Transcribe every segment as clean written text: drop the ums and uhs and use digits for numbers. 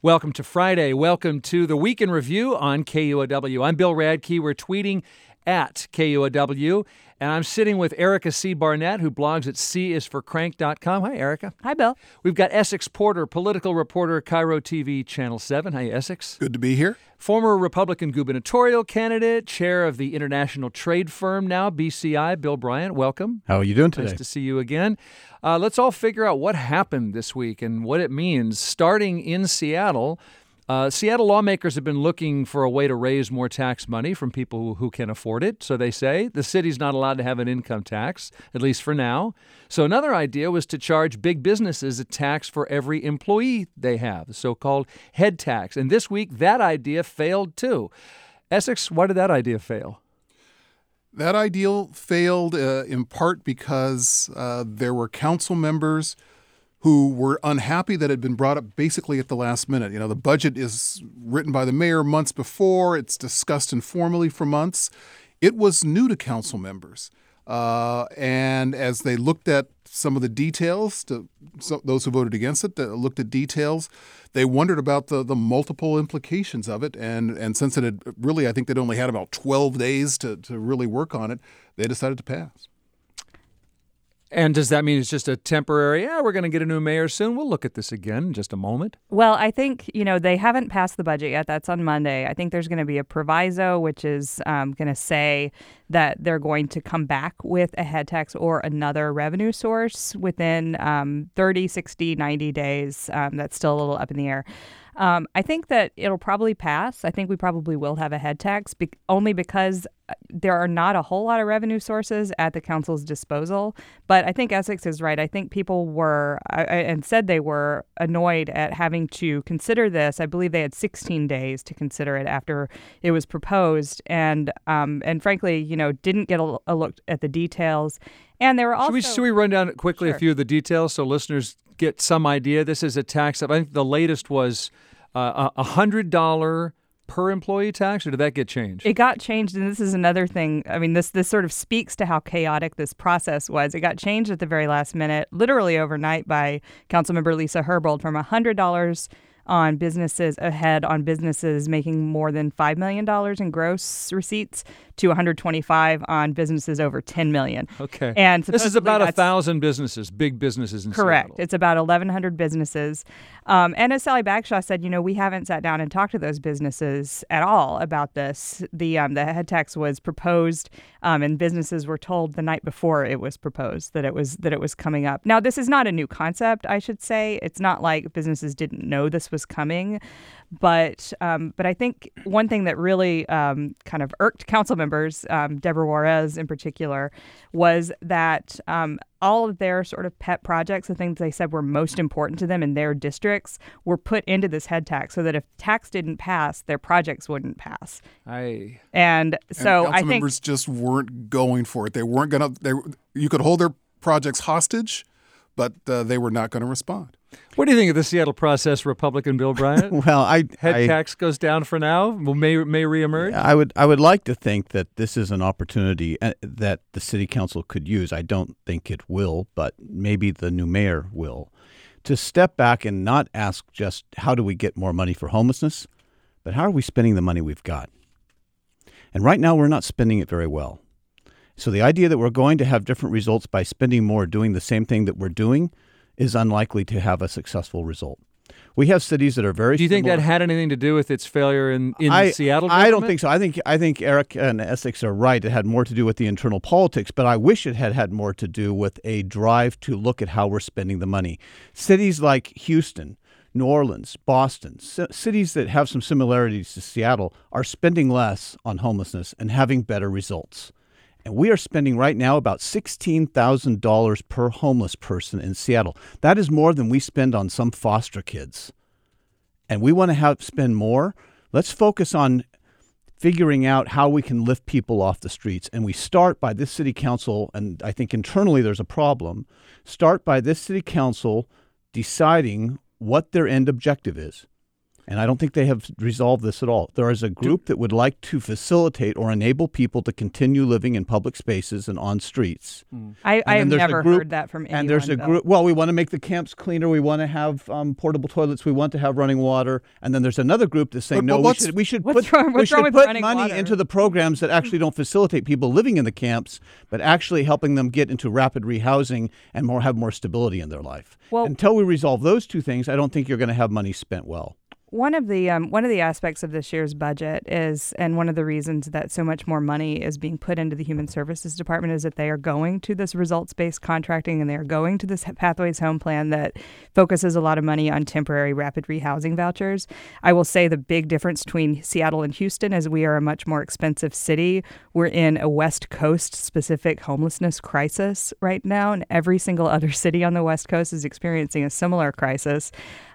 Welcome to Friday. Welcome to the Week in Review on KUOW. I'm Bill Radke. We're tweeting at KUOW, and I'm sitting with Erica C. Barnett, who blogs atcisforcrank.com. Hi, Erica. Hi, Bill. We've got Essex Porter, political reporter, Cairo TV, Channel 7. Hi, Essex. Good to be here. Former Republican gubernatorial candidate, chair of the international trade firm now, BCI, Bill Bryant. Welcome. How are you doing today? Nice to see you again. Let's all figure out what happened this week and what it means. Starting in Seattle, Seattle lawmakers have been looking for a way to raise more tax money from people who can afford it. So they say the city's not allowed to have an income tax, at least for now. So another idea was to charge big businesses a tax for every employee they have, the so-called head tax. And this week, that idea failed too. Essex, why did that idea fail? That idea failed in part because there were council members who were unhappy that it had been brought up basically at the last minute. You know, the budget is written by the mayor months before. It's discussed informally for months. It was new to council members. And as they looked at some of the details, those who voted against it, looked at details, they wondered about the multiple implications of it. And since it had really, I think they'd only had about 12 days to really work on it, they decided to pass. And does that mean it's just a temporary, we're going to get a new mayor soon? We'll look at this again in just a moment. Well, I think, they haven't passed the budget yet. That's on Monday. I think there's going to be a proviso, which is going to say that they're going to come back with a head tax or another revenue source within 30, 60, 90 days. That's still a little up in the air. I think that it'll probably pass. I think we probably will have a head tax only because there are not a whole lot of revenue sources at the council's disposal. But I think Essex is right. I think people were and said they were annoyed at having to consider this. I believe they had 16 days to consider it after it was proposed, and frankly, didn't get a look at the details. And they were also. Should we run down quickly Sure. a few of the details so listeners get some idea? This is a tax. I think the latest was $100 per employee tax, or did that get changed? It got changed, and this is another thing. I mean, this sort of speaks to how chaotic this process was. It got changed at the very last minute, literally overnight, by Councilmember Lisa Herbold from $100 on businesses making more than $5 million in gross receipts to $125 on businesses over $10 million. Okay. And this is about 1,000 businesses, big businesses in correct. Seattle. It's about 1,100 businesses. And as Sally Bagshaw said, we haven't sat down and talked to those businesses at all about this. The head tax was proposed, and businesses were told the night before it was proposed that it was coming up. Now, this is not a new concept, I should say. It's not like businesses didn't know this was coming. But I think one thing that really kind of irked council members, Deborah Juarez in particular, was that all of their sort of pet projects, the things they said were most important to them in their districts, were put into this head tax so that if tax didn't pass, their projects wouldn't pass. And so I think members just weren't going for it. They weren't going to. You could hold their projects hostage, but they were not going to respond. What do you think of the Seattle process, Republican Bill Bryant? Well, head tax goes down for now. May reemerge. I would like to think that this is an opportunity that the city council could use. I don't think it will, but maybe the new mayor will, to step back and not ask just how do we get more money for homelessness, but how are we spending the money we've got? And right now, we're not spending it very well. So the idea that we're going to have different results by spending more doing the same thing that we're doing is unlikely to have a successful result. We have cities that are very. Do you think similar. that had anything to do with its failure in Seattle? I don't think so. I think Eric and Essex are right. It had more to do with the internal politics, but I wish it had more to do with a drive to look at how we're spending the money. Cities like Houston, New Orleans, Boston, cities that have some similarities to Seattle, are spending less on homelessness and having better results. And we are spending right now about $16,000 per homeless person in Seattle. That is more than we spend on some foster kids. And we want to spend more. Let's focus on figuring out how we can lift people off the streets. And we start by this city council, and I think internally there's a problem, start by this city council deciding what their end objective is. And I don't think they have resolved this at all. There is a group that would like to facilitate or enable people to continue living in public spaces and on streets. I have never heard that from anyone. And there's a group, well, we want to make the camps cleaner. We want to have portable toilets. We want to have running water. And then there's another group that's saying, we should put money into the programs that actually don't facilitate people living in the camps, but actually helping them get into rapid rehousing and have more stability in their life. Well, until we resolve those two things, I don't think you're going to have money spent well. One of the aspects of this year's budget is, and one of the reasons that so much more money is being put into the Human Services Department, is that they are going to this results-based contracting, and they are going to this Pathways Home Plan that focuses a lot of money on temporary rapid rehousing vouchers. I will say the big difference between Seattle and Houston is we are a much more expensive city. We're in a West Coast specific homelessness crisis right now, and every single other city on the West Coast is experiencing a similar crisis.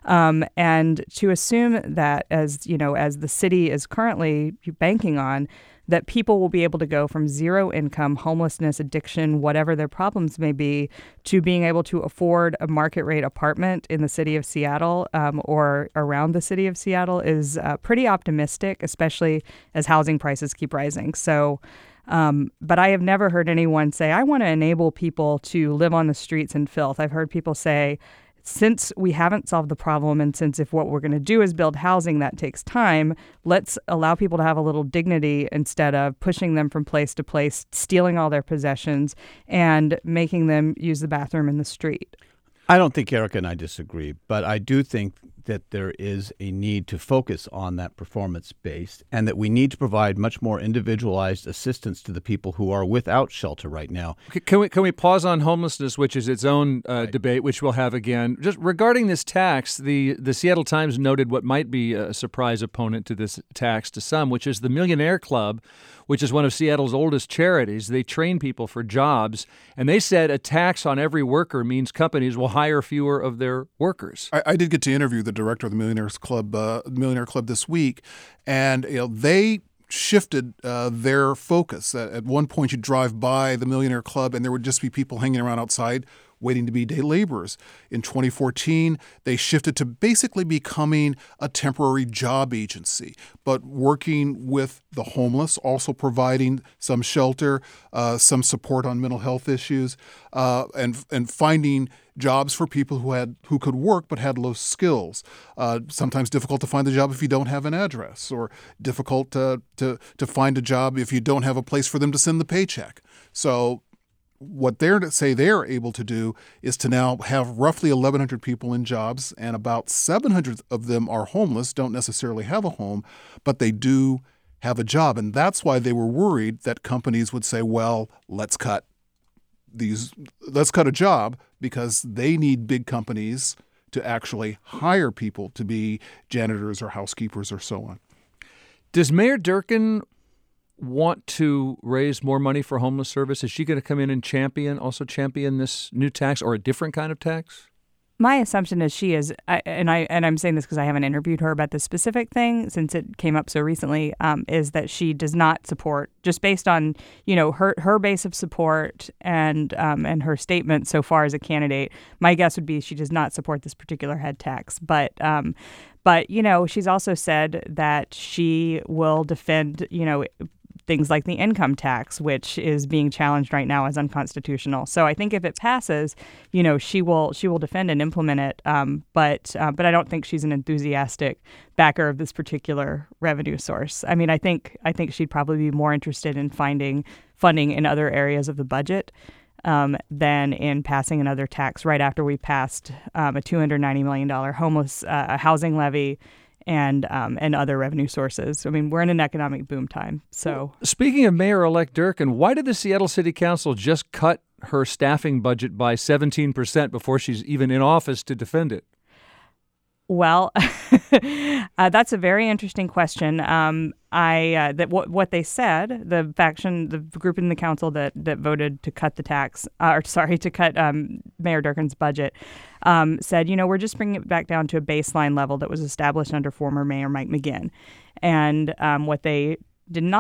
And to assume that, as the city is currently banking on, that people will be able to go from zero income, homelessness, addiction, whatever their problems may be, to being able to afford a market rate apartment in the city of Seattle or around the city of Seattle is pretty optimistic, especially as housing prices keep rising. So, but I have never heard anyone say, I want to enable people to live on the streets in filth. I've heard people say, since we haven't solved the problem, and since if what we're going to do is build housing, that takes time, let's allow people to have a little dignity instead of pushing them from place to place, stealing all their possessions, and making them use the bathroom in the street. I don't think Erica and I disagree, but I do think that there is a need to focus on that performance-based, and that we need to provide much more individualized assistance to the people who are without shelter right now. Can we pause on homelessness, which is its own debate, which we'll have again. Just regarding this tax, the Seattle Times noted what might be a surprise opponent to this tax to some, which is the Millionaire Club, which is one of Seattle's oldest charities. They train people for jobs, and they said a tax on every worker means companies will hire fewer of their workers. I did get to interview the director of the Millionaire Club this week, and they shifted their focus. At one point, you'd drive by the Millionaire Club, and there would just be people hanging around outside waiting to be day laborers. In 2014, they shifted to basically becoming a temporary job agency, but working with the homeless, also providing some shelter, some support on mental health issues, and finding jobs for people who could work but had low skills. Sometimes difficult to find a job if you don't have an address, or difficult to find a job if you don't have a place for them to send the paycheck. So what they're able to do is to now have roughly 1,100 people in jobs, and about 700 of them are homeless, don't necessarily have a home, but they do have a job. And that's why they were worried that companies would say, well, let's cut a job, because they need big companies to actually hire people to be janitors or housekeepers or so on. Does Mayor Durkan want to raise more money for homeless service? Is she going to come in and champion this new tax, or a different kind of tax? My assumption is she is, and I'm saying this because I haven't interviewed her about this specific thing since it came up so recently, is that she does not support, just based on her base of support and her statement so far as a candidate. My guess would be she does not support this particular head tax, but she's also said that she will defend things like the income tax, which is being challenged right now as unconstitutional. So I think if it passes, she will defend and implement it. But I don't think she's an enthusiastic backer of this particular revenue source. I mean, I think she'd probably be more interested in finding funding in other areas of the budget than in passing another tax right after we passed a $290 million homeless housing levy and other revenue sources. I mean, we're in an economic boom time. So, speaking of Mayor-elect Durkan, why did the Seattle City Council just cut her staffing budget by 17% before she's even in office to defend it? Well, that's a very interesting question. What they said, the group in the council that voted to cut the tax, to cut Mayor Durkan's budget, said, we're just bringing it back down to a baseline level that was established under former Mayor Mike McGinn. And what they did not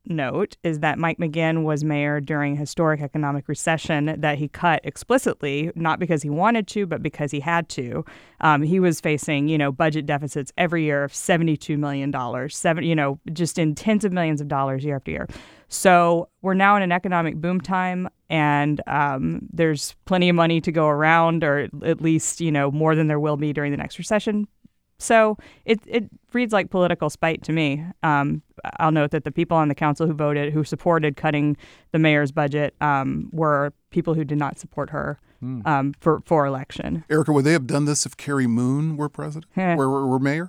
note is that Mike McGinn was mayor during a historic economic recession that he cut explicitly, not because he wanted to, but because he had to. He was facing, budget deficits every year of $72 million, just in tens of millions of dollars year after year. So we're now in an economic boom time, and there's plenty of money to go around, or at least, more than there will be during the next recession. So it reads like political spite to me. I'll note that the people on the council who supported cutting the mayor's budget were people who did not support her for election. Erica, would they have done this if Carrie Moon were president, were mayor?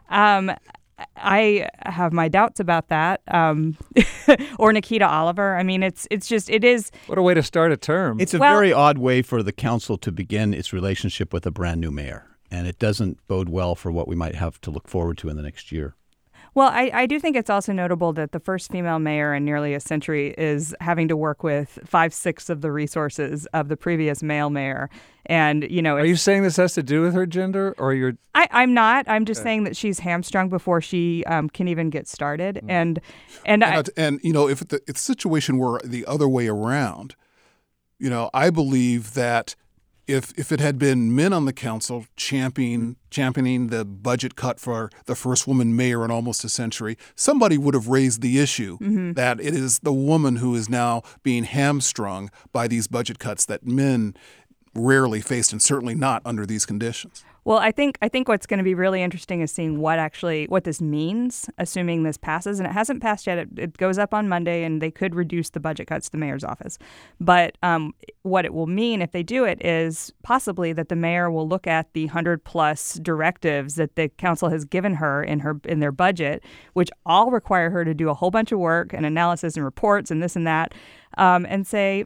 I have my doubts about that. Or Nikita Oliver. I mean, it is. What a way to start a term. It's a very odd way for the council to begin its relationship with a brand new mayor. And it doesn't bode well for what we might have to look forward to in the next year. Well, I do think it's also notable that the first female mayor in nearly a century is having to work with 5/6 of the resources of the previous male mayor. And, are you saying this has to do with her gender, or you're? I'm not. I'm just saying that she's hamstrung before she can even get started. And if the situation were the other way around, I believe that if it had been men on the council championing the budget cut for the first woman mayor in almost a century, somebody would have raised the issue that it is the woman who is now being hamstrung by these budget cuts that men rarely faced, and certainly not under these conditions. Well, I think what's going to be really interesting is seeing what this means, assuming this passes. And it hasn't passed yet. It goes up on Monday, and they could reduce the budget cuts to the mayor's office. But what it will mean if they do it is possibly that the mayor will look at the 100-plus directives that the council has given her in their budget, which all require her to do a whole bunch of work and analysis and reports and this and that. And say,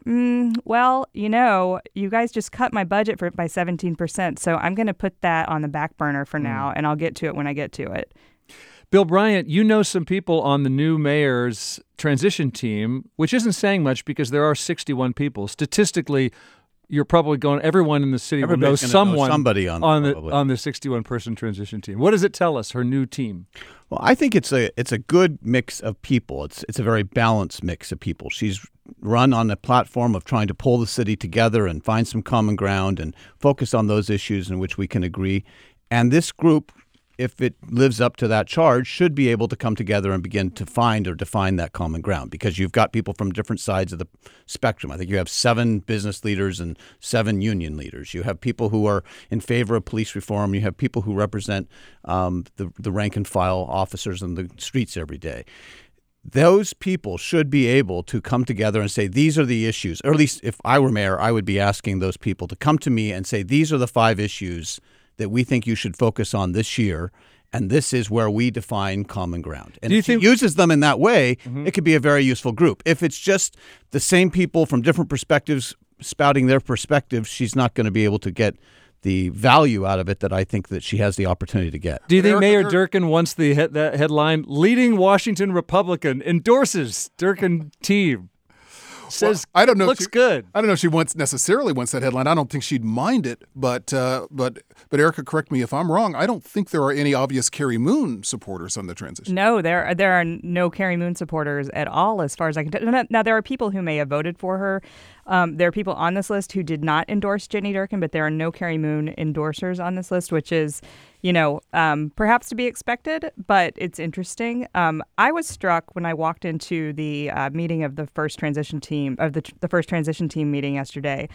you guys just cut my budget by 17%, so I'm going to put that on the back burner for now, and I'll get to it when I get to it. Bill Bryant, you know some people on the new mayor's transition team, which isn't saying much because there are 61 people. Statistically, you're probably going. Everyone in the city will know somebody on the 61-person transition team. What does it tell us? Her new team. Well, I think it's a good mix of people. It's a very balanced mix of people. She's run on a platform of trying to pull the city together and find some common ground and focus on those issues in which we can agree. And this group, if it lives up to that charge, should be able to come together and begin to find or define that common ground, because you've got people from different sides of the spectrum. I think you have 7 business leaders and 7 union leaders. You have people who are in favor of police reform. You have people who represent the rank and file officers on the streets every day. Those people should be able to come together and say, these are the issues. Or at least if I were mayor, I would be asking those people to come to me and say, these are the 5 issues that we think you should focus on this year, and this is where we define common ground. And if she uses them in that way, it could be a very useful group. If it's just the same people from different perspectives spouting their perspectives, she's not going to be able to get the value out of it that I think that she has the opportunity to get. Do you think Mayor Durkan wants that headline, leading Washington Republican endorses Durkan team? Says, I don't know. Looks good. I don't know if she necessarily wants that headline. I don't think she'd mind it. But Erica, correct me if I'm wrong. I don't think there are any obvious Carrie Moon supporters on the transition. No, there are no Carrie Moon supporters at all, as far as I can tell. Now, there are people who may have voted for her. There are people on this list who did not endorse Jenny Durkan, but there are no Carrie Moon endorsers on this list, which is, perhaps to be expected, but it's interesting. I was struck when I walked into the meeting of the first transition team, of the first transition team meeting yesterday,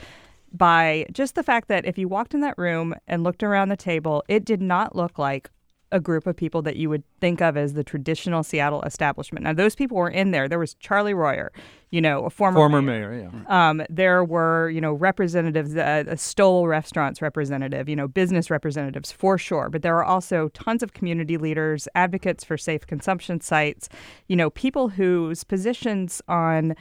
by just the fact that if you walked in that room and looked around the table, it did not look like a group of people that you would think of as the traditional Seattle establishment. Now, those people were in there. There was Charlie Royer, a former mayor. Yeah. There were, representatives, a Stoll Restaurants representative, business representatives for sure. But there were also tons of community leaders, advocates for safe consumption sites, people whose positions on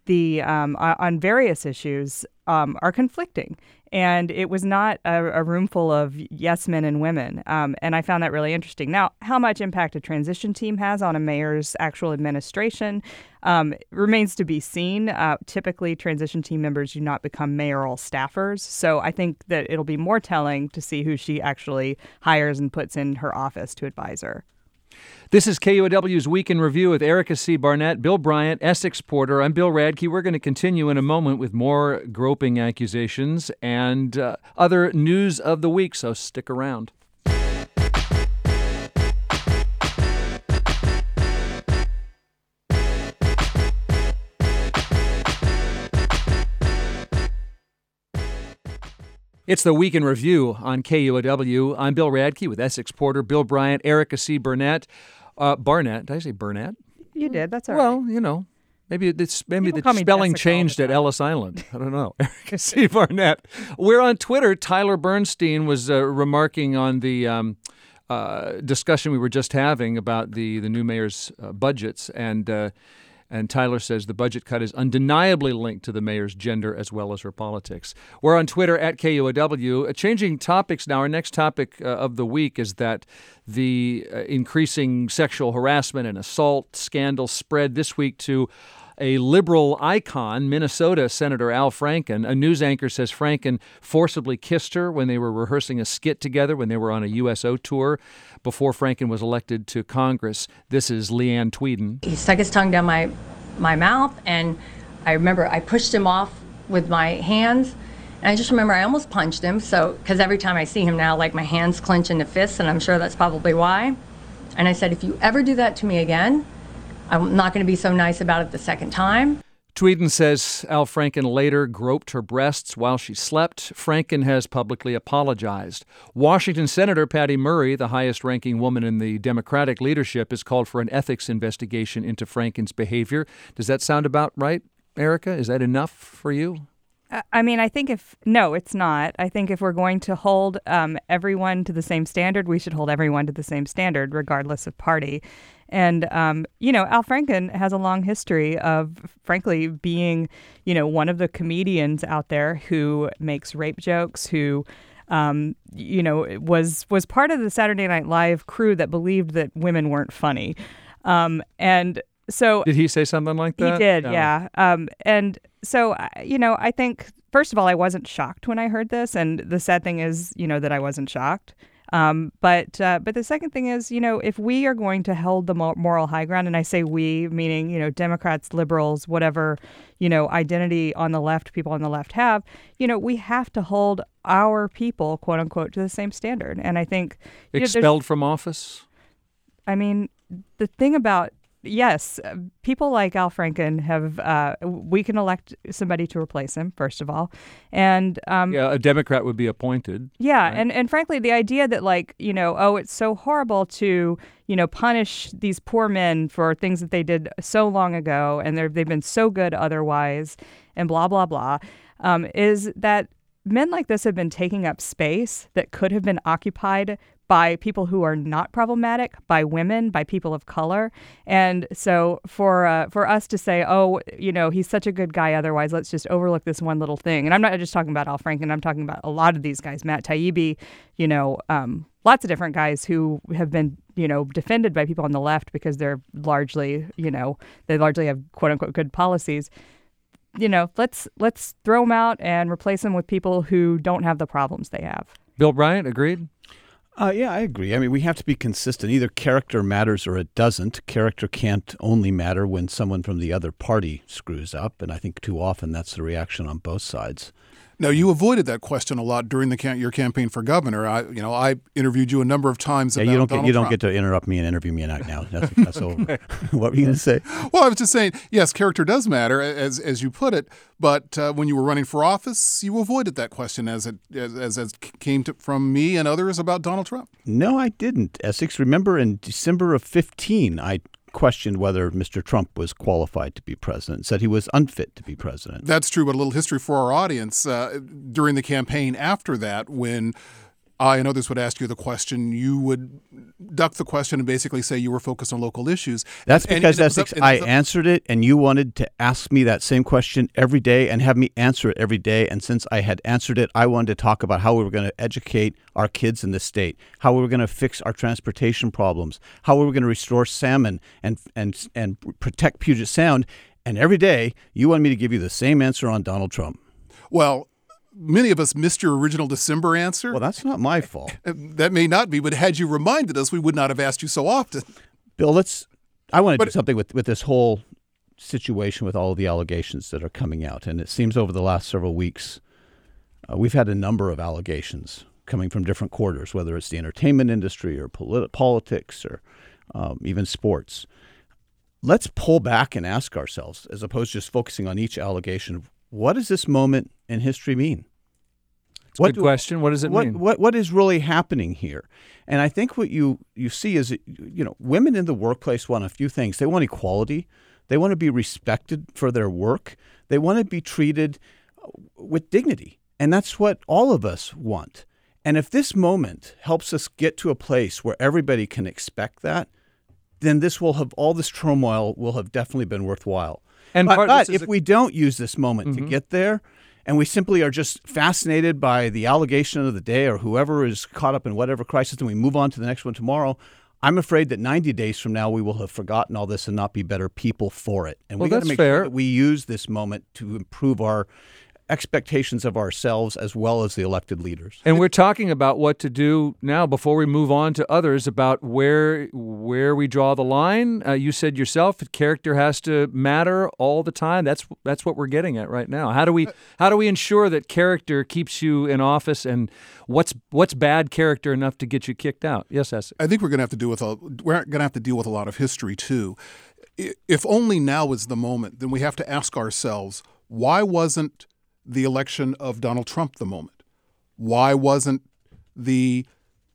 on various issues are conflicting. And it was not a room full of yes men and women. And I found that really interesting. Now, how much impact a transition team has on a mayor's actual administration remains to be seen. Typically, transition team members do not become mayoral staffers. So I think that it'll be more telling to see who she actually hires and puts in her office to advise her. This is KUOW's Week in Review with Erica C. Barnett, Bill Bryant, Essex Porter. I'm Bill Radke. We're going to continue in a moment with more groping accusations and other news of the week, so stick around. It's the Week in Review on KUOW. I'm Bill Radke with Essex Porter, Bill Bryant, Erica C. Barnett. Barnett, did I say Burnett? You did. That's all right. Well, you know, maybe the call me spelling Jessica all the changed at time. Ellis Island. I don't know. Erica C. Barnett. We're on Twitter. Tyler Bernstein was remarking on the discussion we were just having about the new mayor's budgets, and Tyler says the budget cut is undeniably linked to the mayor's gender as well as her politics. We're on Twitter at KUOW. Changing topics now. Our next topic of the week is that the increasing sexual harassment and assault scandal spread this week to a liberal icon, Minnesota Senator Al Franken. A news anchor says Franken forcibly kissed her when they were rehearsing a skit together when they were on a USO tour before Franken was elected to Congress. This is Leanne Tweeden. He stuck his tongue down my mouth, and I remember I pushed him off with my hands, and I just remember I almost punched him, because every time I see him now, like, my hands clench into fists, and I'm sure that's probably why. And I said, if you ever do that to me again, I'm not going to be so nice about it the second time. Tweeden says Al Franken later groped her breasts while she slept. Franken has publicly apologized. Washington Senator Patty Murray, the highest-ranking woman in the Democratic leadership, has called for an ethics investigation into Franken's behavior. Does that sound about right, Erica? Is that enough for you? I mean, I think no, it's not. I think if we're going to hold everyone to the same standard, we should hold everyone to the same standard, regardless of party. And, Al Franken has a long history of, frankly, being, one of the comedians out there who makes rape jokes, who, was part of the Saturday Night Live crew that believed that women weren't funny. And so did he say something like that? He did, yeah. And so, I think, first of all, I wasn't shocked when I heard this. And the sad thing is, that I wasn't shocked. But the second thing is, if we are going to hold the moral high ground, and I say we, meaning, Democrats, liberals, whatever, identity on the left, people on the left have, we have to hold our people, quote unquote, to the same standard. And I think expelled from office. I mean, the thing about yes, people like Al Franken have, we can elect somebody to replace him, first of all. And a Democrat would be appointed. Yeah. Right? And frankly, the idea that it's so horrible to, punish these poor men for things that they did so long ago and they've been so good otherwise and blah, blah, blah, is that men like this have been taking up space that could have been occupied by people who are not problematic, by women, by people of color. And so for us to say, he's such a good guy, otherwise let's just overlook this one little thing. And I'm not just talking about Al Franken, I'm talking about a lot of these guys, Matt Taibbi, lots of different guys who have been, defended by people on the left because they're largely, they largely have quote unquote good policies. Let's throw them out and replace them with people who don't have the problems they have. Bill Bryant, agreed? Yeah, I agree. I mean, we have to be consistent. Either character matters or it doesn't. Character can't only matter when someone from the other party screws up, and I think too often that's the reaction on both sides. Now, you avoided that question a lot during your campaign for governor. I interviewed you a number of times about Donald Trump. You don't get to interrupt me and interview me now. That's over. What were you going to say? Well, I was just saying, yes, character does matter, as you put it. But when you were running for office, you avoided that question as it came from me and others about Donald Trump. No, I didn't, Essex. Remember, in December of 2015, I questioned whether Mr. Trump was qualified to be president, said he was unfit to be president. That's true, but a little history for our audience. During the campaign after that, when I and others would ask you the question, you would duck the question and basically say you were focused on local issues. That's because, Essex, I answered it, and you wanted to ask me that same question every day and have me answer it every day. And since I had answered it, I wanted to talk about how we were going to educate our kids in the state, how we were going to fix our transportation problems, how we were going to restore salmon and protect Puget Sound. And every day, you wanted me to give you the same answer on Donald Trump. Well, many of us missed your original December answer. Well, that's not my fault. That may not be, but had you reminded us, we would not have asked you so often. Bill, I want to do something with this whole situation with all of the allegations that are coming out. And it seems over the last several weeks, we've had a number of allegations coming from different quarters, whether it's the entertainment industry or politics or even sports. Let's pull back and ask ourselves, as opposed to just focusing on each allegation, what does this moment in history mean? It's a good question. What does it mean? What is really happening here? And I think what you see is, women in the workplace want a few things. They want equality. They want to be respected for their work. They want to be treated with dignity. And that's what all of us want. And if this moment helps us get to a place where everybody can expect that, then all this turmoil will have definitely been worthwhile. But if we don't use this moment to get there, and we simply are just fascinated by the allegation of the day or whoever is caught up in whatever crisis, and we move on to the next one tomorrow, I'm afraid that 90 days from now we will have forgotten all this and not be better people for it. And we got to make sure that we use this moment to improve our expectations of ourselves as well as the elected leaders. And we're talking about what to do now before we move on to others about where we draw the line. You said yourself, character has to matter all the time. That's what we're getting at right now. How do we ensure that character keeps you in office, and what's bad character enough to get you kicked out? Yes, Essex. I think we're going to have to deal with a lot of history too. If only now is the moment, then we have to ask ourselves, why wasn't the election of Donald Trump the moment? Why wasn't the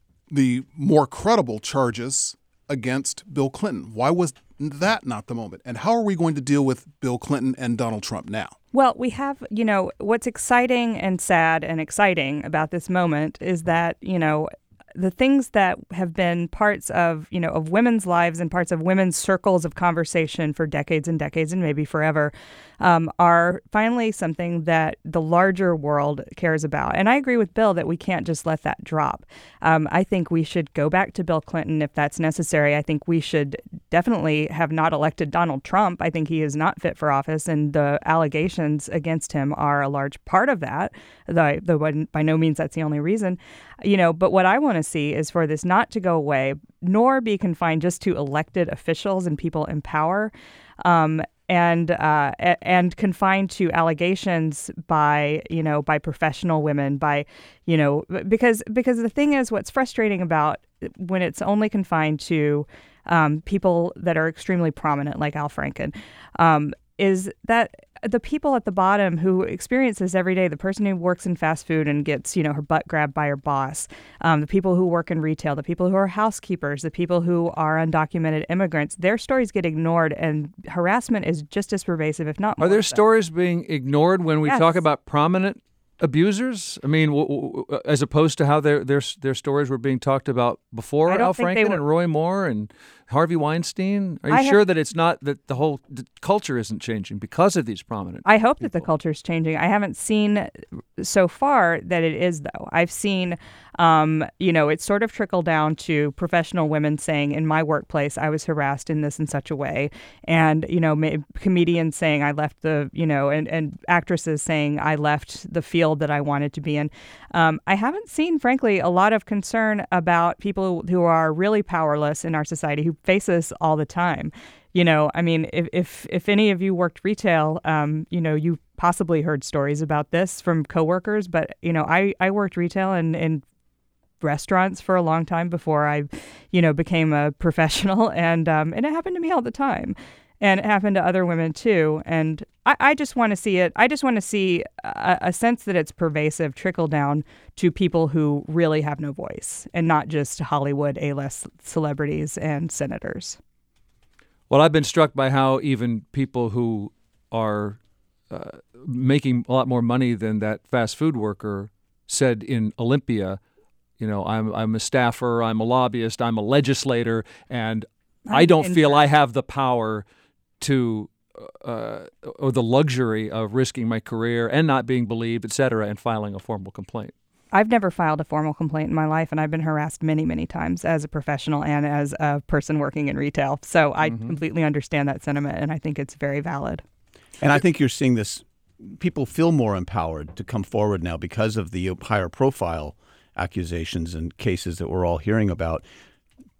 more credible charges against Bill Clinton? Why was that not the moment? And how are we going to deal with Bill Clinton and Donald Trump now? Well, we have, what's exciting and sad and exciting about this moment is that, the things that have been parts of, of women's lives and parts of women's circles of conversation for decades and decades and maybe forever are finally something that the larger world cares about. And I agree with Bill that we can't just let that drop. I think we should go back to Bill Clinton if that's necessary. I think we should definitely have not elected Donald Trump. I think he is not fit for office, and the allegations against him are a large part of that, though by no means that's the only reason. But what I want to see is for this not to go away, nor be confined just to elected officials and people in power, and confined to allegations by professional women, because the thing is, what's frustrating about when it's only confined to people that are extremely prominent, like Al Franken, is that the people at the bottom who experience this every day, the person who works in fast food and gets, her butt grabbed by her boss, the people who work in retail, the people who are housekeepers, the people who are undocumented immigrants, their stories get ignored, and harassment is just as pervasive, if not more. Are there stories being ignored when we talk about prominent abusers? I mean, as opposed to how their stories were being talked about before Al Franken and Roy Moore and Harvey Weinstein? Are you sure that it's not that the whole culture isn't changing because of these prominent I hope people? That the culture is changing. I haven't seen so far that it is, though. I've seen, it's sort of trickled down to professional women saying, in my workplace, I was harassed in this and such a way. And, comedians saying I left and actresses saying I left the field that I wanted to be in. I haven't seen, frankly, a lot of concern about people who are really powerless in our society, who face this all the time. If any of you worked retail, you possibly heard stories about this from coworkers. But, I worked retail in restaurants for a long time before I, became a professional. And it happened to me all the time. And it happened to other women, too. And I just want to see it. I just want to see a sense that it's pervasive trickle down to people who really have no voice, and not just Hollywood A-list celebrities and senators. Well, I've been struck by how even people who are making a lot more money than that fast food worker said in Olympia, I'm a staffer, I'm a lobbyist, I'm a legislator, and I don't feel I have the power to or the luxury of risking my career and not being believed, et cetera, and filing a formal complaint. I've never filed a formal complaint in my life, and I've been harassed many, many times as a professional and as a person working in retail. So I completely understand that sentiment, and I think it's very valid. And I think you're seeing this. People feel more empowered to come forward now because of the higher profile accusations and cases that we're all hearing about.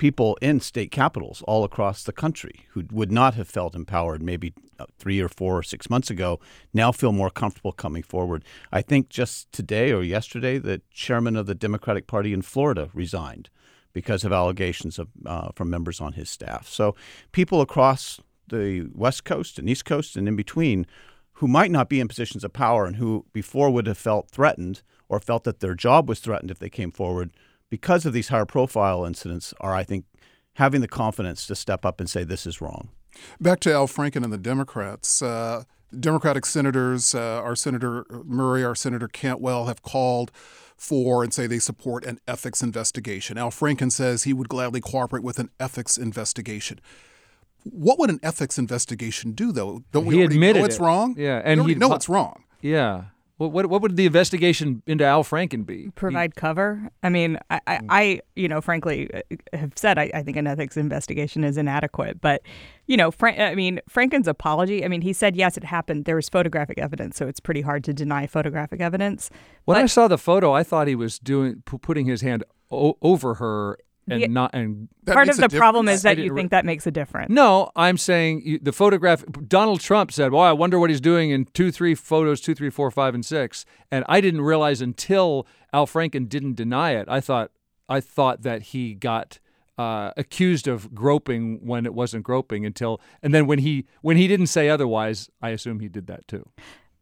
people in state capitals all across the country who would not have felt empowered maybe 3 or 4 or 6 months ago now feel more comfortable coming forward. I think just today or yesterday, the chairman of the Democratic Party in Florida resigned because of allegations from members on his staff. So people across the West Coast and East Coast and in between who might not be in positions of power and who before would have felt threatened or felt that their job was threatened if they came forward because of these higher profile incidents are, I think, having the confidence to step up and say this is wrong. Back to Al Franken and the Democrats. Democratic senators, our Senator Murray, our Senator Cantwell have called for and say they support an ethics investigation. Al Franken says he would gladly cooperate with an ethics investigation. What would an ethics investigation do, though? Don't we already know it's wrong? Yeah, and we know it's wrong. Yeah. What would the investigation into Al Franken be? Provide cover. I mean, I frankly have said I think an ethics investigation is inadequate. But, Franken's apology, he said, yes, it happened. There was photographic evidence, so it's pretty hard to deny photographic evidence. When I saw the photo, I thought he was putting his hand over her. And part of the problem is that you think that makes a difference. No, I'm saying the photograph. Donald Trump said, "Well, I wonder what he's doing in 2, 3 photos, 2, 3, 4, 5, and 6." And I didn't realize until Al Franken didn't deny it. I thought that he got accused of groping when it wasn't groping and then when he didn't say otherwise, I assume he did that too.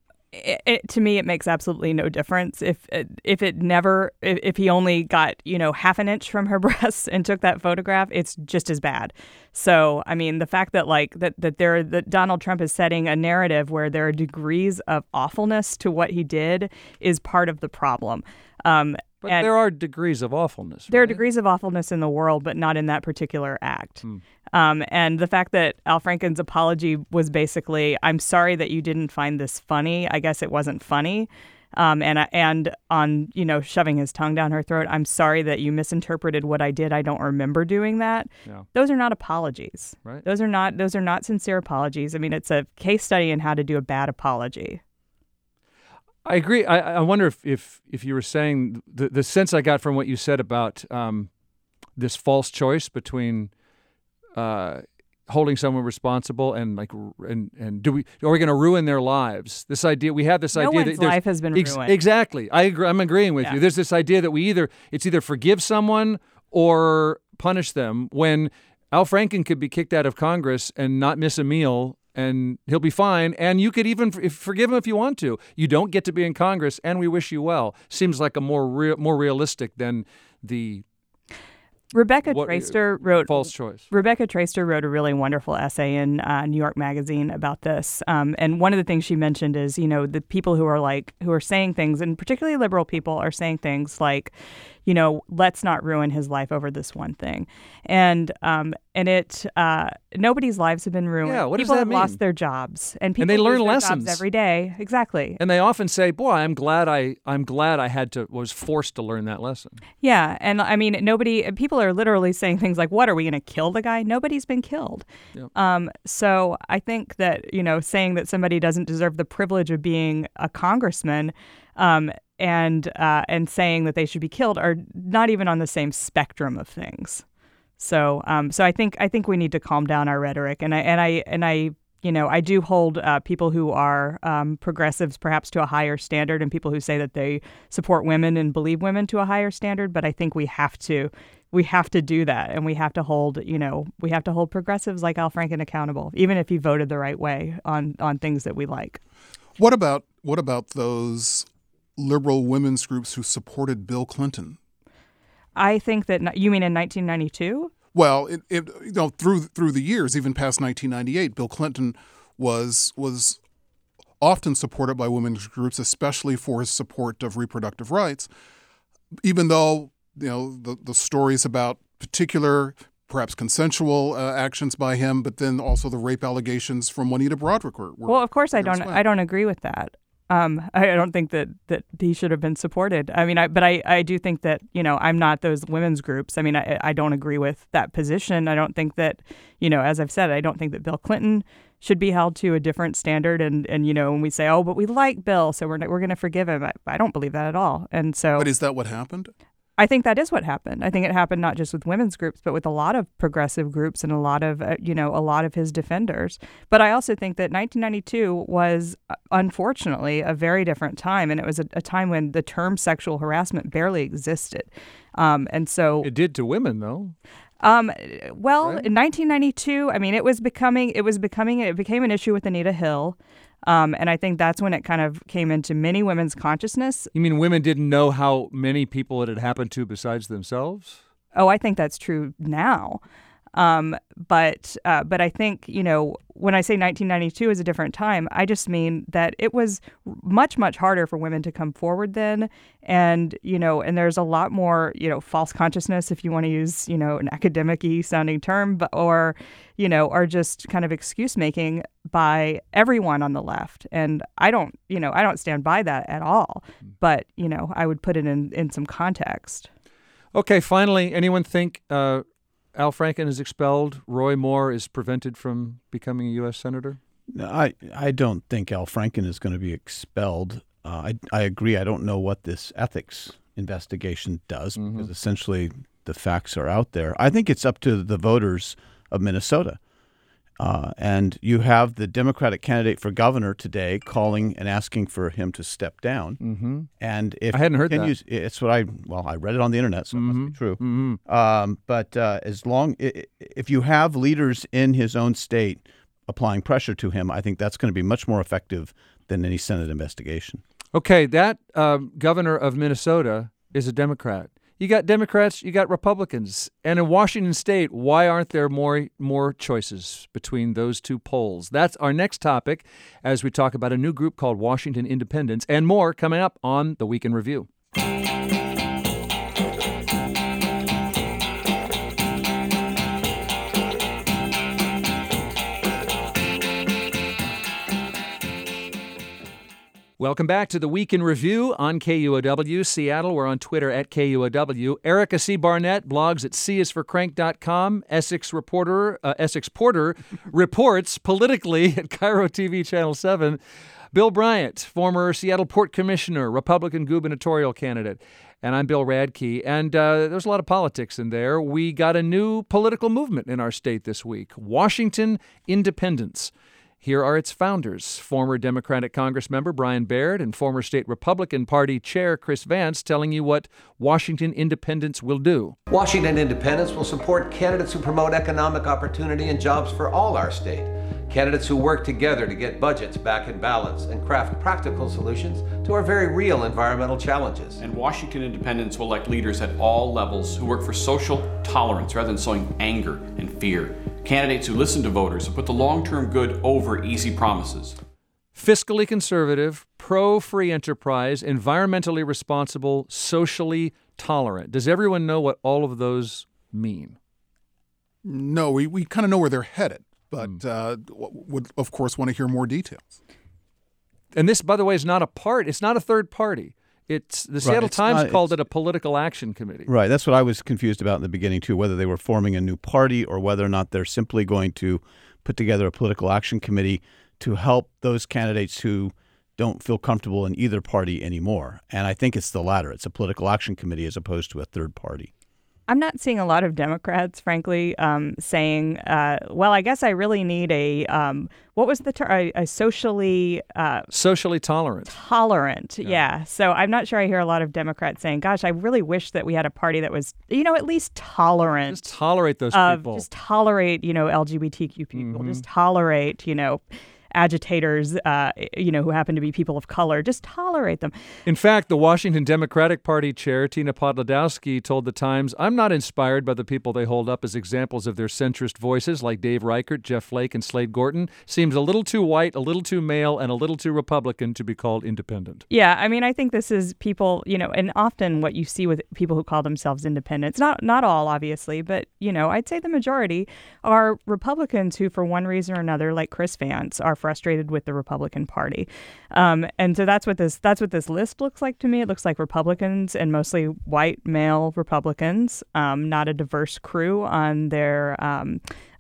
To me, it makes absolutely no difference if he only got half an inch from her breasts and took that photograph. It's just as bad. So the fact that Donald Trump is setting a narrative where there are degrees of awfulness to what he did is part of the problem. But there are degrees of awfulness. There are degrees of awfulness in the world, but not in that particular act. And the fact that Al Franken's apology was basically, I'm sorry that you didn't find this funny. I guess it wasn't funny. And on, shoving his tongue down her throat, I'm sorry that you misinterpreted what I did. I don't remember doing that. Yeah. Those are not apologies. Right. Those are not sincere apologies. It's a case study in how to do a bad apology. I agree. I wonder if you were saying the sense I got from what you said about this false choice between holding someone responsible and are we going to ruin their lives? This idea we have this no idea one's that life has been ruined. Exactly. I agree. I'm agreeing with you. There's this idea that it's either forgive someone or punish them. When Al Franken could be kicked out of Congress and not miss a meal. And he'll be fine. And you could even forgive him if you want to. You don't get to be in Congress, and we wish you well. Seems like a more realistic than the Rebecca Traister wrote false choice. Rebecca Traister wrote a really wonderful essay in New York Magazine about this. And one of the things she mentioned is, the people who are saying things, and particularly liberal people, are saying things like, let's not ruin his life over this one thing. And nobody's lives have been ruined. Yeah, what people does that have mean? lost their jobs, and people they learn lose their lessons jobs every day. Exactly. And they often say, "Boy, I'm glad I was forced to learn that lesson." Yeah, and people are literally saying things like, "What, are we going to kill the guy?" Nobody's been killed. Yep. So I think that saying that somebody doesn't deserve the privilege of being a congressman. And saying that they should be killed are not even on the same spectrum of things. So I think we need to calm down our rhetoric, and I do hold people who are progressives perhaps to a higher standard, and people who say that they support women and believe women to a higher standard. But I think we have to do that, and we have to hold progressives like Al Franken accountable, even if he voted the right way on things that we like. What about those liberal women's groups who supported Bill Clinton? I think that you mean in 1992? Well, through the years, even past 1998, Bill Clinton was often supported by women's groups, especially for his support of reproductive rights. Even though the stories about particular, perhaps consensual actions by him, but then also the rape allegations from Juanita Broaddrick were well, of course, I don't agree with that. I don't think that he should have been supported. I do think that, I'm not those women's groups. I don't agree with that position. I don't think that, as I've said, I don't think that Bill Clinton should be held to a different standard. And when we say, oh, but we like Bill, so we're going to forgive him. I don't believe that at all. And so. But is that what happened? I think that is what happened. I think it happened not just with women's groups, but with a lot of progressive groups and a lot of, a lot of his defenders. But I also think that 1992 was, unfortunately, a very different time. And it was a time when the term sexual harassment barely existed. And so it did to women, though. Right? In 1992, I mean, it became an issue with Anita Hill. And I think that's when it kind of came into many women's consciousness. You mean women didn't know how many people it had happened to besides themselves? Oh, I think that's true now. But I think, when I say 1992 is a different time, I just mean that it was much, much harder for women to come forward then. And, and there's a lot more, false consciousness, if you want to use, an academic-y sounding term, or just kind of excuse making by everyone on the left. And I don't stand by that at all. But, I would put it in some context. Okay, finally, anyone think Al Franken is expelled, Roy Moore is prevented from becoming a U.S. Senator? No, I don't think Al Franken is going to be expelled. I agree. I don't know what this ethics investigation does because essentially the facts are out there. I think it's up to the voters of Minnesota. And you have the Democratic candidate for governor today calling and asking for him to step down. Mm-hmm. And if I hadn't heard that. It's what I read it on the internet, so it must be true. Mm-hmm. But if you have leaders in his own state applying pressure to him, I think that's going to be much more effective than any Senate investigation. Okay, that governor of Minnesota is a Democrat. You got Democrats, you got Republicans. And in Washington State, why aren't there more choices between those two poles? That's our next topic as we talk about a new group called Washington Independents and more coming up on The Week in Review. Welcome back to The Week in Review on KUOW Seattle. We're on Twitter at KUOW. Erica C. Barnett blogs at CisForCrank.com. Essex Porter reports politically at Cairo TV Channel 7. Bill Bryant, former Seattle Port Commissioner, Republican gubernatorial candidate. And I'm Bill Radke. And there's a lot of politics in there. We got a new political movement in our state this week, Washington Independents. Here are its founders, former Democratic Congress member Brian Baird and former state Republican Party chair Chris Vance, telling you what Washington Independents will do. Washington Independents will support candidates who promote economic opportunity and jobs for all our state. Candidates who work together to get budgets back in balance and craft practical solutions to our very real environmental challenges. And Washington Independents will elect leaders at all levels who work for social tolerance rather than sowing anger and fear. Candidates who listen to voters and put the long-term good over easy promises. Fiscally conservative, pro-free enterprise, environmentally responsible, socially tolerant. Does everyone know what all of those mean? No, we kind of know where they're headed, but would, of course, want to hear more details. And this, by the way, is not it's not a third party. It's the Seattle Times called it a political action committee. Right. That's what I was confused about in the beginning, too, whether they were forming a new party or whether or not they're simply going to put together a political action committee to help those candidates who don't feel comfortable in either party anymore. And I think it's the latter. It's a political action committee as opposed to a third party. I'm not seeing a lot of Democrats, frankly, saying, well, I guess I really need what was the term? A socially... socially tolerant. Tolerant, yeah. So I'm not sure I hear a lot of Democrats saying, gosh, I really wish that we had a party that was, at least tolerant. Just tolerate those people. Just tolerate, LGBTQ people. Just tolerate, agitators, who happen to be people of color. Just tolerate them. In fact, the Washington Democratic Party chair, Tina Podlodowski, told the Times, I'm not inspired by the people they hold up as examples of their centrist voices like Dave Reichert, Jeff Flake, and Slade Gorton. Seems a little too white, a little too male, and a little too Republican to be called independent. Yeah, I mean, I think this is people, and often what you see with people who call themselves independents, not all, obviously, but, I'd say the majority are Republicans who, for one reason or another, like Chris Vance, are frustrated with the Republican Party. And so that's what this list looks like to me. It looks like Republicans and mostly white male Republicans, not a diverse crew on their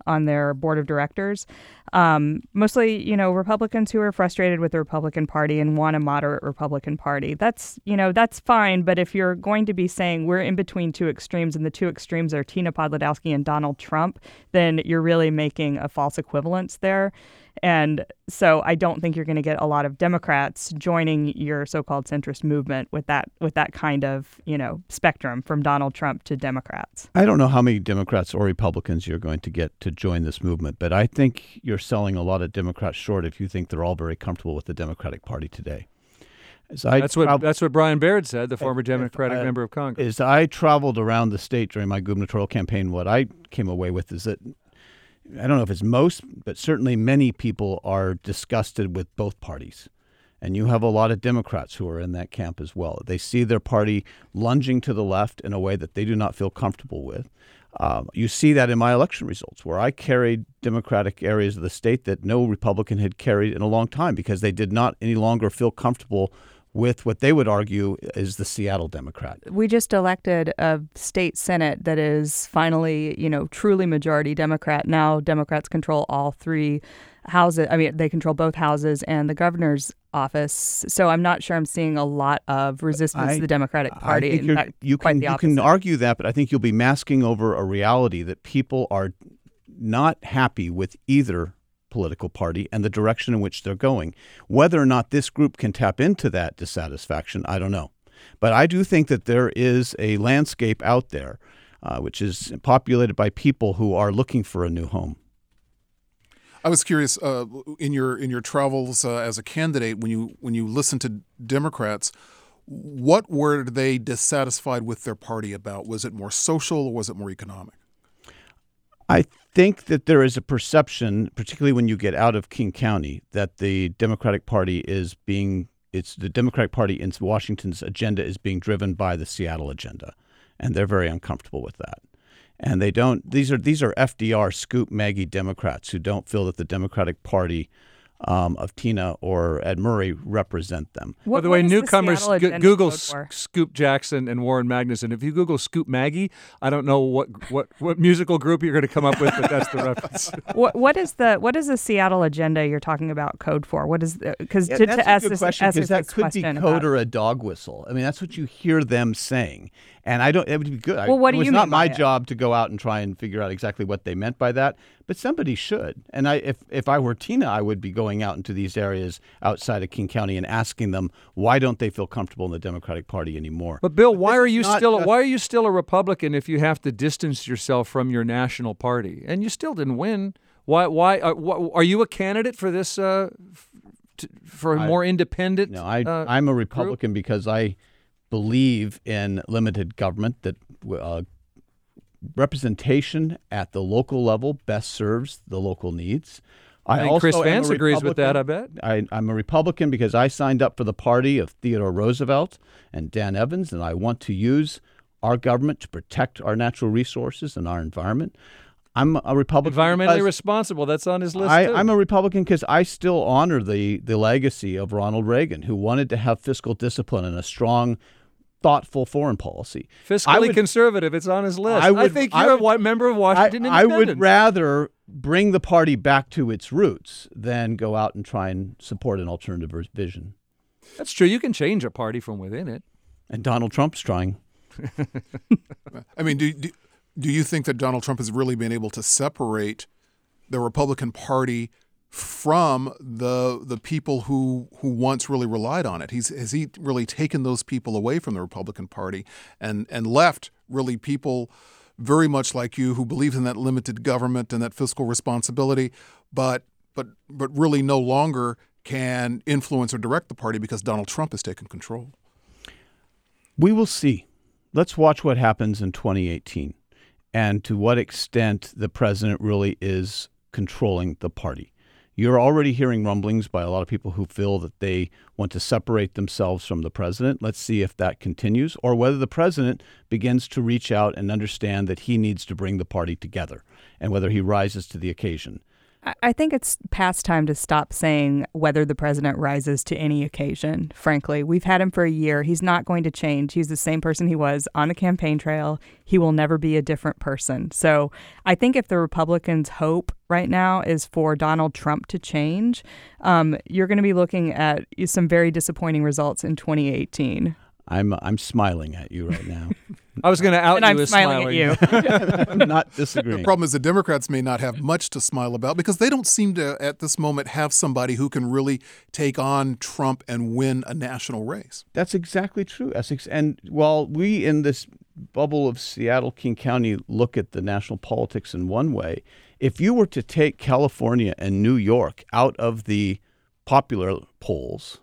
on their board of directors. Mostly, Republicans who are frustrated with the Republican Party and want a moderate Republican Party. That's fine. But if you're going to be saying we're in between two extremes and the two extremes are Tina Podlodowski and Donald Trump, then you're really making a false equivalence there. And so I don't think you're going to get a lot of Democrats joining your so-called centrist movement with that kind of, spectrum from Donald Trump to Democrats. I don't know how many Democrats or Republicans you're going to get to join this movement, but I think you're selling a lot of Democrats short if you think they're all very comfortable with the Democratic Party today. That's what Brian Baird said, the former Democratic member of Congress. As I traveled around the state during my gubernatorial campaign, what I came away with is that I don't know if it's most, but certainly many people are disgusted with both parties. And you have a lot of Democrats who are in that camp as well. They see their party lunging to the left in a way that they do not feel comfortable with. You see that in my election results, where I carried Democratic areas of the state that no Republican had carried in a long time because they did not any longer feel comfortable with what they would argue is the Seattle Democrat. We just elected a state Senate that is finally, truly majority Democrat. Now Democrats control all three houses. I mean, they control both houses and the governor's office. So I'm not sure I'm seeing a lot of resistance to the Democratic Party. In fact, quite the opposite. You can argue that, but I think you'll be masking over a reality that people are not happy with either political party and the direction in which they're going. Whether or not this group can tap into that dissatisfaction, I don't know. But I do think that there is a landscape out there which is populated by people who are looking for a new home. I was curious in your travels as a candidate, when you listen to Democrats, what were they dissatisfied with their party about? Was it more social or was it more economic? I think that there is a perception, particularly when you get out of King County, that the Democratic Party the Democratic Party in Washington's agenda is being driven by the Seattle agenda, and they're very uncomfortable with that. And they don't. These are FDR, Scoop, Maggie Democrats who don't feel that the Democratic Party of Tina or Ed Murray represent them. By the way, newcomers, Google Scoop Jackson and Warren Magnuson. If you Google Scoop Maggie, I don't know what musical group you're going to come up with, but that's the reference. What is the Seattle agenda you're talking about code for? What is because that's a good question, because that could be code or a dog whistle. I mean, that's what you hear them saying. And it would be good. Well, what do you mean? It's not my job to go out and try and figure out exactly what they meant by that, but somebody should. And if I were Tina, I would be going out into these areas outside of King County and asking them, why don't they feel comfortable in the Democratic Party anymore? But Bill, why are you still a Republican if you have to distance yourself from your national party? And you still didn't win. Why are you a candidate for this for a more independent? No, I'm a Republican group? Because I believe in limited government, that representation at the local level best serves the local needs. I think Chris Vance agrees with that, I bet. I'm a Republican because I signed up for the party of Theodore Roosevelt and Dan Evans, and I want to use our government to protect our natural resources and our environment. I'm a Republican. Environmentally responsible, that's on his list, too. I'm a Republican because I still honor the legacy of Ronald Reagan, who wanted to have fiscal discipline and a strong, thoughtful foreign policy. Fiscally conservative, it's on his list. I think you're a member of Washington Independence. I would rather bring the party back to its roots than go out and try and support an alternative vision. That's true. You can change a party from within it. And Donald Trump's trying. I mean, do you think that Donald Trump has really been able to separate the Republican Party from the people who once really relied on it? Has he really taken those people away from the Republican Party and left really people very much like you who believe in that limited government and that fiscal responsibility, but really no longer can influence or direct the party because Donald Trump has taken control? We will see. Let's watch what happens in 2018 and to what extent the president really is controlling the party. You're already hearing rumblings by a lot of people who feel that they want to separate themselves from the president. Let's see if that continues, or whether the president begins to reach out and understand that he needs to bring the party together, and whether he rises to the occasion. I think it's past time to stop saying whether the president rises to any occasion, frankly. We've had him for a year. He's not going to change. He's the same person he was on the campaign trail. He will never be a different person. So I think if the Republicans' hope right now is for Donald Trump to change, you're going to be looking at some very disappointing results in 2018. I'm smiling at you right now. I was going to out and you I'm as smiling at you. I'm not disagreeing. The problem is the Democrats may not have much to smile about because they don't seem to, at this moment, have somebody who can really take on Trump and win a national race. That's exactly true, Essex. And while we in this bubble of Seattle, King County look at the national politics in one way, if you were to take California and New York out of the popular polls,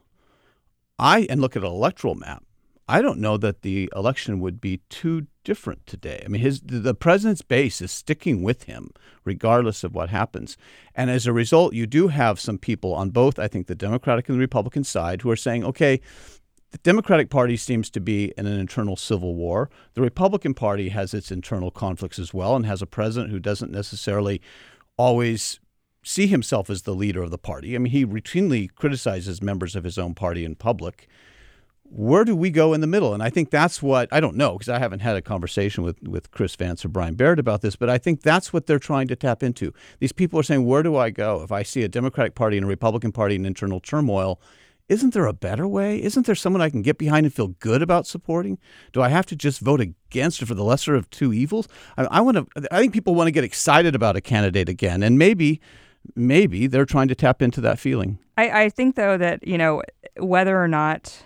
and look at an electoral map, I don't know that the election would be too different today. I mean, the president's base is sticking with him regardless of what happens. And as a result, you do have some people on both, I think, the Democratic and the Republican side who are saying, okay, the Democratic Party seems to be in an internal civil war. The Republican Party has its internal conflicts as well and has a president who doesn't necessarily always see himself as the leader of the party. I mean, he routinely criticizes members of his own party in public. Where do we go in the middle? And I think that's what, I don't know, because I haven't had a conversation with Chris Vance or Brian Baird about this, but I think that's what they're trying to tap into. These people are saying, where do I go? If I see a Democratic Party and a Republican Party in internal turmoil, isn't there a better way? Isn't there someone I can get behind and feel good about supporting? Do I have to just vote against or for the lesser of two evils? I think people want to get excited about a candidate again, and maybe they're trying to tap into that feeling. I think, though, that, whether or not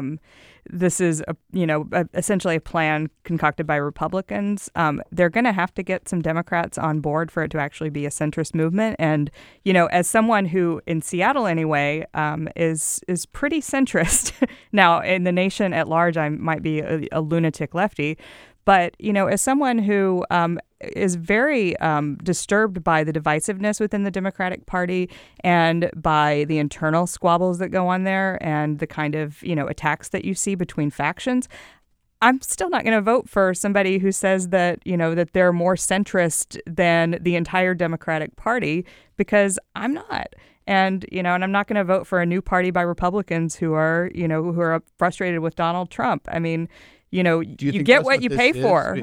this is, essentially a plan concocted by Republicans, they're going to have to get some Democrats on board for it to actually be a centrist movement. And, as someone who, in Seattle anyway, is pretty centrist. Now, in the nation at large, I might be a lunatic lefty. But, as someone who is very disturbed by the divisiveness within the Democratic Party and by the internal squabbles that go on there and the kind of, attacks that you see between factions, I'm still not going to vote for somebody who says that, that they're more centrist than the entire Democratic Party, because I'm not. And, and I'm not going to vote for a new party by Republicans who are frustrated with Donald Trump. I mean, you get what you pay for.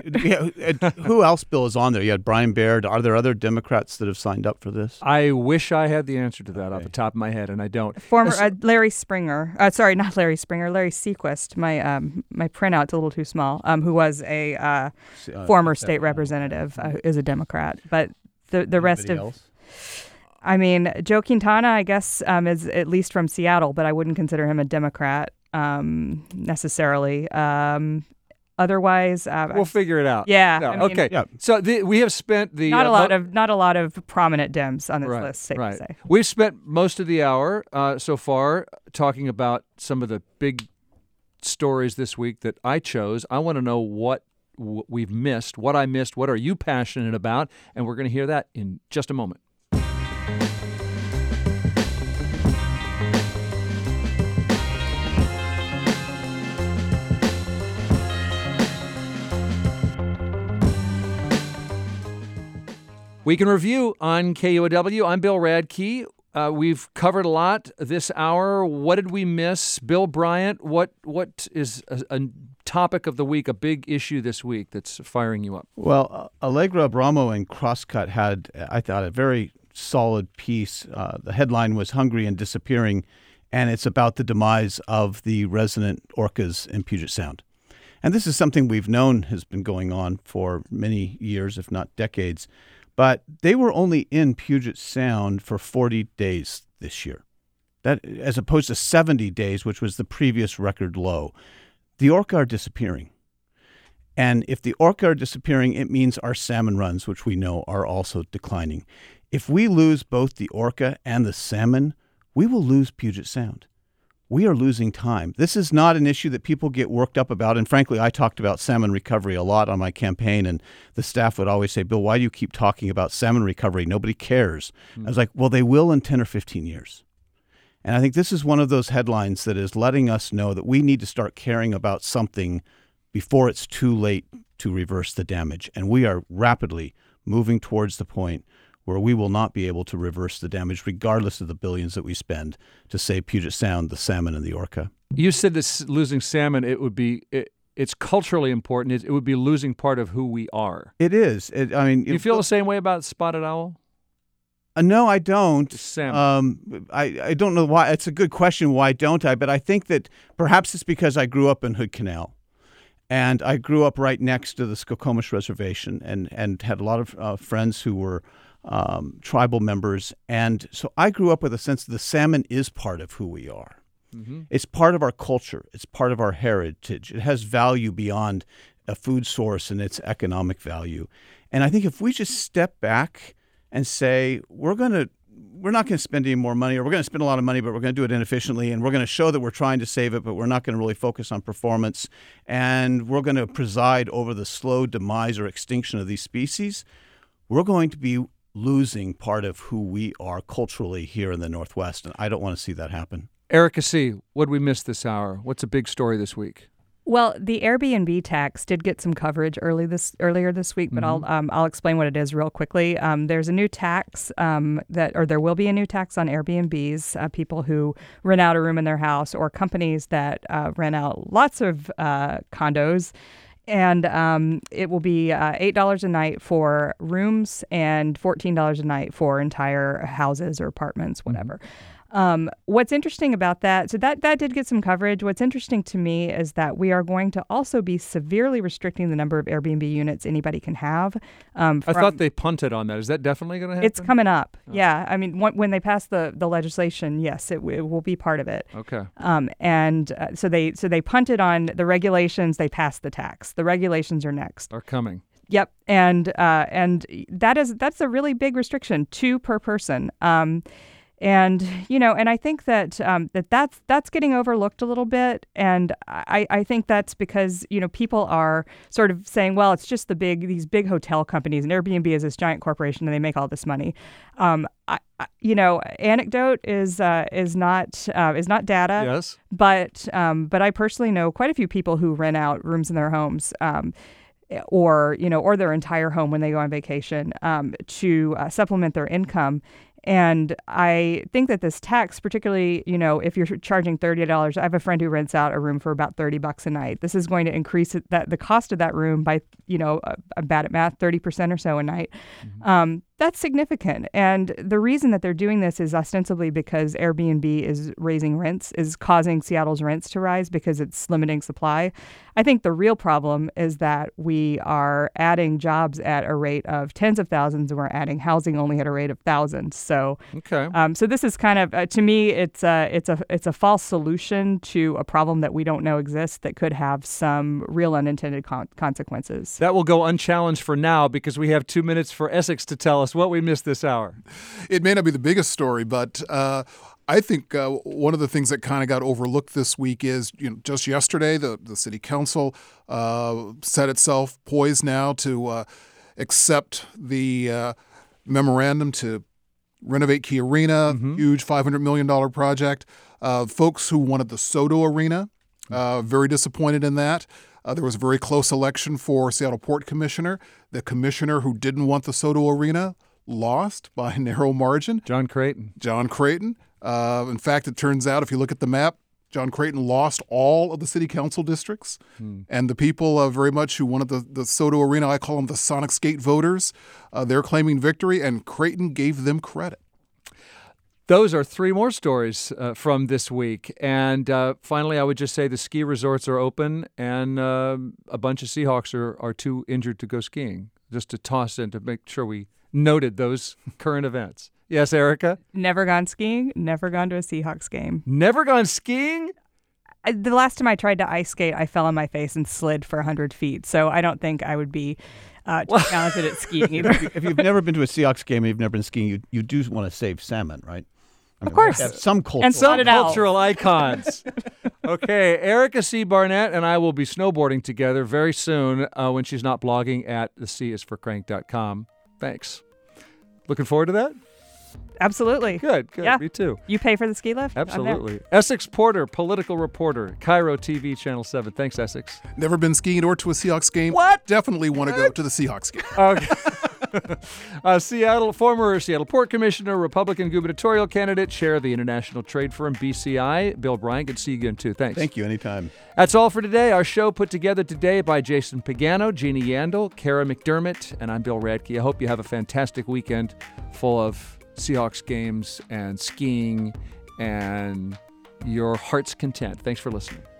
Who else, Bill, is on there? You had Brian Baird. Are there other Democrats that have signed up for this? I wish I had the answer to that off the top of my head, and I don't. Former Larry Springer. Sorry, not Larry Springer. Larry Sequist. My printout's a little too small. Who was a former state representative, is a Democrat. But the rest of. Else? I mean, Joe Quintana, I guess, is at least from Seattle, but I wouldn't consider him a Democrat necessarily. Otherwise, we'll figure it out. Yeah. No, I mean, okay. Yeah. So we have spent the not a lot of prominent Dems on this list. Safe to say. We've spent most of the hour so far talking about some of the big stories this week that I chose. I want to know what we've missed, what I missed. What are you passionate about? And we're going to hear that in just a moment. Week in Review on KUOW. I'm Bill Radke. We've covered a lot this hour. What did we miss? Bill Bryant, what is a topic of the week, a big issue this week that's firing you up? Well, Allegra Abramo and Crosscut had, I thought, a very solid piece. The headline was Hungry and Disappearing, and it's about the demise of the resident orcas in Puget Sound. And this is something we've known has been going on for many years, if not decades. But they were only in Puget Sound for 40 days this year, that as opposed to 70 days, which was the previous record low. The orca are disappearing. And if the orca are disappearing, it means our salmon runs, which we know are also declining. If we lose both the orca and the salmon, we will lose Puget Sound. We are losing time. This is not an issue that people get worked up about. And frankly, I talked about salmon recovery a lot on my campaign, and the staff would always say, Bill, why do you keep talking about salmon recovery? Nobody cares. I was like, well, they will in 10 or 15 years. And I think this is one of those headlines that is letting us know that we need to start caring about something before it's too late to reverse the damage. And we are rapidly moving towards the point where we will not be able to reverse the damage regardless of the billions that we spend to save Puget Sound, the salmon, and the orca. You said this losing salmon, it's culturally important. It would be losing part of who we are. It is. You feel the same way about spotted owl? No, I don't. Salmon. I don't know why. It's a good question. Why don't I? But I think that perhaps it's because I grew up in Hood Canal. And I grew up right next to the Skokomish Reservation and had a lot of friends who were tribal members. And so I grew up with a sense that the salmon is part of who we are. Mm-hmm. It's part of our culture. It's part of our heritage. It has value beyond a food source and its economic value. And I think if we just step back and say, we're not going to spend any more money, or we're going to spend a lot of money, but we're going to do it inefficiently, and we're going to show that we're trying to save it, but we're not going to really focus on performance, and we're going to preside over the slow demise or extinction of these species, we're going to be losing part of who we are culturally here in the Northwest, and I don't want to see that happen. Erica C., what did we miss this hour? What's a big story this week? Well, the Airbnb tax did get some coverage earlier this week, but I'll explain what it is real quickly. There's a new tax there will be a new tax on Airbnbs, people who rent out a room in their house, or companies that rent out lots of condos. And it will be $8 a night for rooms and $14 a night for entire houses or apartments, whatever. What's interesting about that, so that did get some coverage. What's interesting to me is that we are going to also be severely restricting the number of Airbnb units anybody can have. I thought they punted on that. Is that definitely going to happen? It's coming up. Oh. Yeah. I mean, when they pass the legislation, yes, it will be part of it. Okay. So they punted on the regulations. They passed the tax. The regulations are next. Are coming. Yep. And that's a really big restriction, 2 per person. And I think that's getting overlooked a little bit. And I think that's because, people are sort of saying, well, it's just these big hotel companies, and Airbnb is this giant corporation and they make all this money. Anecdote is not data. Yes. But I personally know quite a few people who rent out rooms in their homes, or their entire home when they go on vacation, to supplement their income. And I think that this tax, particularly, if you're charging $30, I have a friend who rents out a room for about $30 a night. This is going to increase the cost of that room by, I'm bad at math, 30% or so a night. Mm-hmm. That's significant. And the reason that they're doing this is ostensibly because Airbnb is raising rents, is causing Seattle's rents to rise because it's limiting supply. I think the real problem is that we are adding jobs at a rate of tens of thousands, and we're adding housing only at a rate of thousands. So, okay. So this is kind of, to me, it's a false solution to a problem that we don't know exists that could have some real unintended consequences. That will go unchallenged for now because we have 2 minutes for Essex to tell us what we missed this hour. It may not be the biggest story, but I think one of the things that kind of got overlooked this week is, just yesterday, the city council set itself poised now to accept the memorandum to renovate Key Arena, huge $500 million project. Folks who wanted the Soto Arena, very disappointed in that. There was a very close election for Seattle Port Commissioner. The commissioner who didn't want the Soto Arena lost by a narrow margin. John Creighton. In fact, it turns out, if you look at the map, John Creighton lost all of the city council districts. And the people very much who wanted the Soto Arena, I call them the Sonics Gate voters, they're claiming victory, and Creighton gave them credit. Those are 3 more stories from this week. And finally, I would just say the ski resorts are open, and a bunch of Seahawks are too injured to go skiing. Just to toss in to make sure we noted those current events. Yes, Erica? Never gone skiing, never gone to a Seahawks game. Never gone skiing? The last time I tried to ice skate, I fell on my face and slid for 100 feet. So I don't think I would be too talented at skiing either. If you've never been to a Seahawks game and you've never been skiing, you do want to save salmon, right? Of course. Some cultural, and some cultural icons. Okay, Erica C. Barnett and I will be snowboarding together very soon when she's not blogging at thecisforcrank.com. Thanks. Looking forward to that? Absolutely. Good. Yeah. Me too. You pay for the ski lift? Absolutely. Essex Porter, political reporter, Cairo TV, Channel 7. Thanks, Essex. Never been skiing or to a Seahawks game. What? Definitely want to go to the Seahawks game. Okay. Former Seattle Port Commissioner, Republican gubernatorial candidate, chair of the international trade firm BCI, Bill Bryant. Good to see you again, too. Thanks. Thank you. Anytime. That's all for today. Our show put together today by Jason Pagano, Jeannie Yandel, Kara McDermott, and I'm Bill Radke. I hope you have a fantastic weekend full of Seahawks games and skiing and your heart's content. Thanks for listening.